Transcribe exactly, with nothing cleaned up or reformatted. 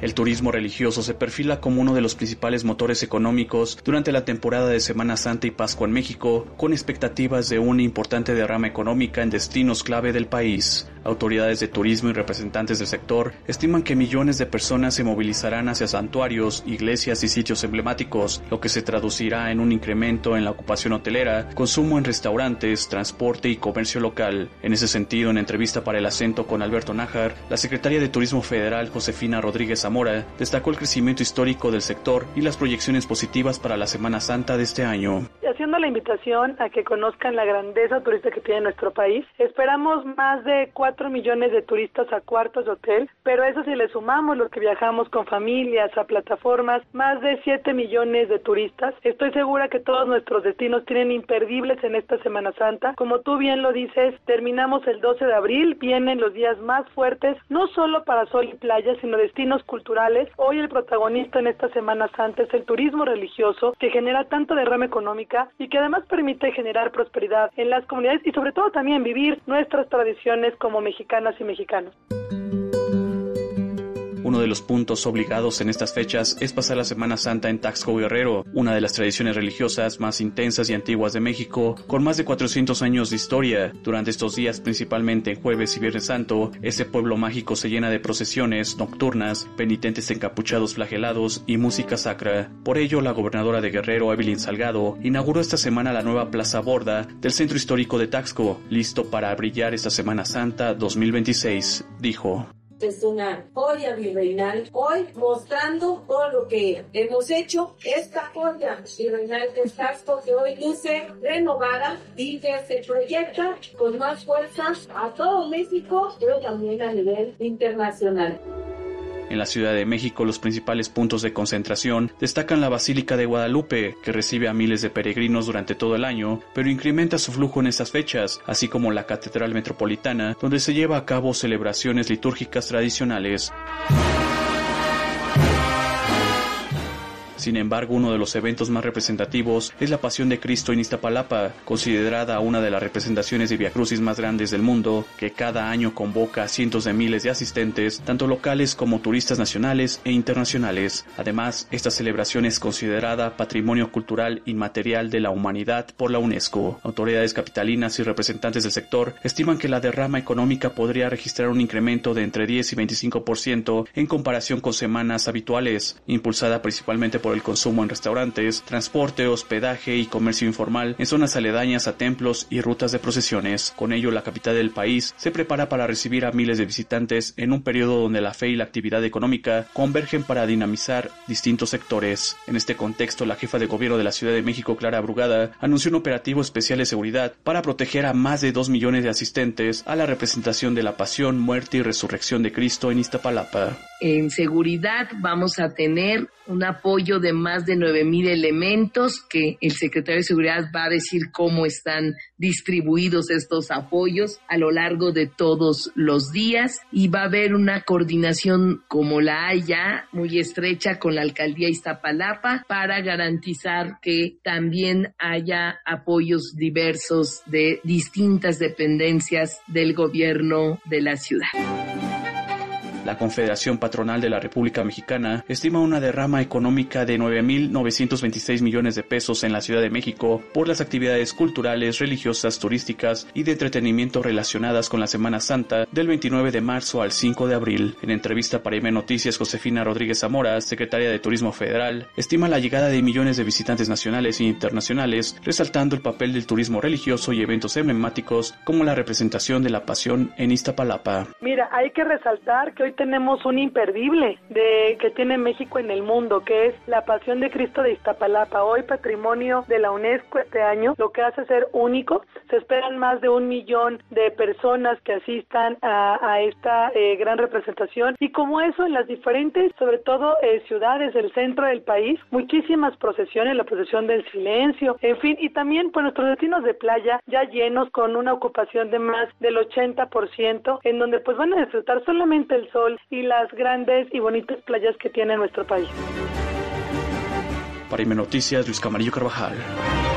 El turismo religioso se perfila como uno de los principales motores económicos durante la temporada de Semana Santa y Pascua en México, con expectativas de una importante derrama económica en destinos clave del país. Autoridades de turismo y representantes del sector estiman que millones de personas se movilizarán hacia santuarios, iglesias y sitios emblemáticos, lo que se traducirá en un incremento en la ocupación hotelera, consumo en restaurantes, transporte y comercio local. En ese sentido, en entrevista para El Acento con Alberto Nájar, la secretaria de Turismo Federal, Josefina Rodríguez Zamora, destacó el crecimiento histórico del sector y las proyecciones positivas para la Semana Santa de este año. Haciendo la invitación a que conozcan la grandeza turística que tiene nuestro país, esperamos más de cuatro millones de turistas a cuartos de hotel, pero eso si le sumamos los que viajamos con familias a plataformas, más de siete millones de turistas. Estoy segura que todos nuestros destinos tienen imperdibles en esta Semana Santa. Como tú bien lo dices, terminamos el doce de abril, vienen los días más fuertes, no solo para sol y playa, sino destinos culturales. Hoy el protagonista en esta Semana Santa es el turismo religioso, que genera tanto derrama económica y que además permite generar prosperidad en las comunidades y sobre todo también vivir nuestras tradiciones como mexicanas y mexicanos. Uno de los puntos obligados en estas fechas es pasar la Semana Santa en Taxco Guerrero, una de las tradiciones religiosas más intensas y antiguas de México, con más de cuatrocientos años de historia. Durante estos días, principalmente en Jueves y Viernes Santo, ese pueblo mágico se llena de procesiones nocturnas, penitentes encapuchados flagelados y música sacra. Por ello, la gobernadora de Guerrero, Evelyn Salgado, inauguró esta semana la nueva Plaza Borda del Centro Histórico de Taxco, listo para brillar esta Semana Santa dos mil veintiséis, dijo. Es una joya virreinal, hoy mostrando todo lo que hemos hecho. Esta joya virreinal de Taxco que hoy luce renovada y que se proyecta con más fuerza a todo México, pero también a nivel internacional. En la Ciudad de México, los principales puntos de concentración destacan la Basílica de Guadalupe, que recibe a miles de peregrinos durante todo el año, pero incrementa su flujo en estas fechas, así como la Catedral Metropolitana, donde se lleva a cabo celebraciones litúrgicas tradicionales. Sin embargo, uno de los eventos más representativos es la Pasión de Cristo en Iztapalapa, considerada una de las representaciones de Viacrucis más grandes del mundo, que cada año convoca a cientos de miles de asistentes, tanto locales como turistas nacionales e internacionales. Además, esta celebración es considerada Patrimonio Cultural Inmaterial de la Humanidad por la UNESCO. Autoridades capitalinas y representantes del sector estiman que la derrama económica podría registrar un incremento de entre diez y veinticinco por ciento en comparación con semanas habituales, impulsada principalmente por el consumo en restaurantes, transporte, hospedaje y comercio informal en zonas aledañas a templos y rutas de procesiones. Con ello, la capital del país se prepara para recibir a miles de visitantes en un periodo donde la fe y la actividad económica convergen para dinamizar distintos sectores. En este contexto, la jefa de gobierno de la Ciudad de México, Clara Brugada, anunció un operativo especial de seguridad para proteger a más de dos millones de asistentes a la representación de la Pasión, Muerte y Resurrección de Cristo en Iztapalapa. En seguridad vamos a tener un apoyo de más de nueve mil elementos que el secretario de Seguridad va a decir cómo están distribuidos estos apoyos a lo largo de todos los días, y va a haber una coordinación como la hay ya muy estrecha con la Alcaldía Iztapalapa para garantizar que también haya apoyos diversos de distintas dependencias del gobierno de la ciudad. La Confederación Patronal de la República Mexicana estima una derrama económica de nueve mil novecientos veintiséis millones de pesos en la Ciudad de México por las actividades culturales, religiosas, turísticas y de entretenimiento relacionadas con la Semana Santa del veintinueve de marzo al cinco de abril. En entrevista para I M E Noticias, Josefina Rodríguez Zamora, secretaria de Turismo Federal, estima la llegada de millones de visitantes nacionales e internacionales, resaltando el papel del turismo religioso y eventos emblemáticos como la representación de la Pasión en Iztapalapa. Mira, hay que resaltar que hoy tenemos un imperdible de que tiene México en el mundo, que es la Pasión de Cristo de Iztapalapa, hoy patrimonio de la UNESCO este año, lo que hace ser único. Se esperan más de un millón de personas que asistan a, a esta eh, gran representación, y como eso en las diferentes, sobre todo eh, ciudades del centro del país, muchísimas procesiones, la procesión del silencio, en fin, y también pues nuestros destinos de playa ya llenos con una ocupación de más del ochenta por ciento, en donde pues van a disfrutar solamente el sol y las grandes y bonitas playas que tiene nuestro país. Para I M E Noticias, Luis Camarillo Carvajal.